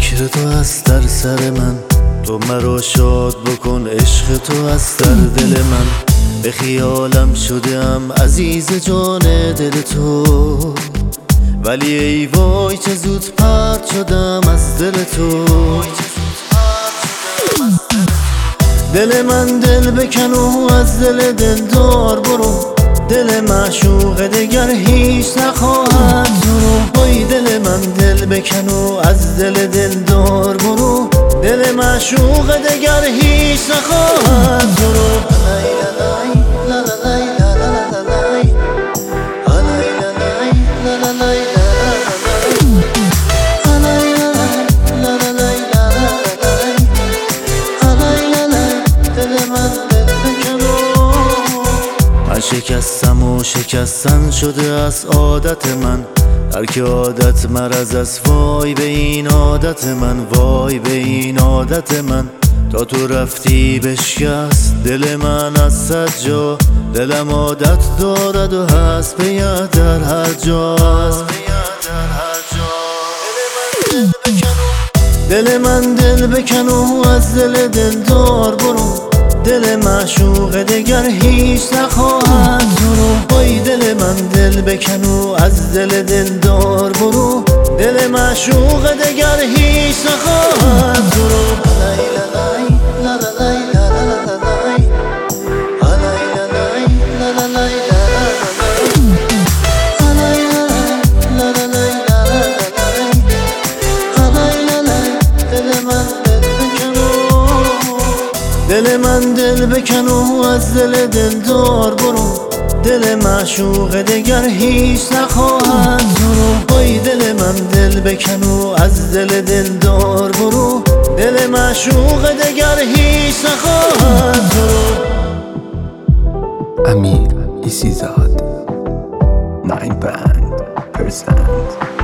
فکر تو هست در سر من، تو مرا شاد بکن، عشق تو هست در دل من. به خیالم شدم عزیز جان دل تو، ولی ای وای چه زود پرت شدم از دل تو. دل من دل بکن و از دل دلدار برو، دل معشوق دگر هیچ نخواهد تو رو. وای دل من دل بکن و از دل دلدار برو، دل معشوق دگر هیچ نخواهد تو رو. من شکستم و شکستن شده از عادت من، ترک عادت مرض است. وای به این عادت من، وای به این عادت من. تا تو رفتی بشکست دل من از صد جا، دلم عادت دارد و هست به یاد در هر جا. دل من دل بکن و از دل دلدار برو، دل معشوق دگر هیچ نخواهد تو رو. وای دل من دل بکن و از دل دلدار برو، دل معشوق دگر هیچ نخواهد تو رو. دل من دل بکن و از دل دلدار برو، دل معشوق دگر هیچ نخواهد تو رو. وای دل من دل بکن و از دل دلدار برو، دل معشوق دگر هیچ نخواهد تو رو. امیر ایسیزاد 9%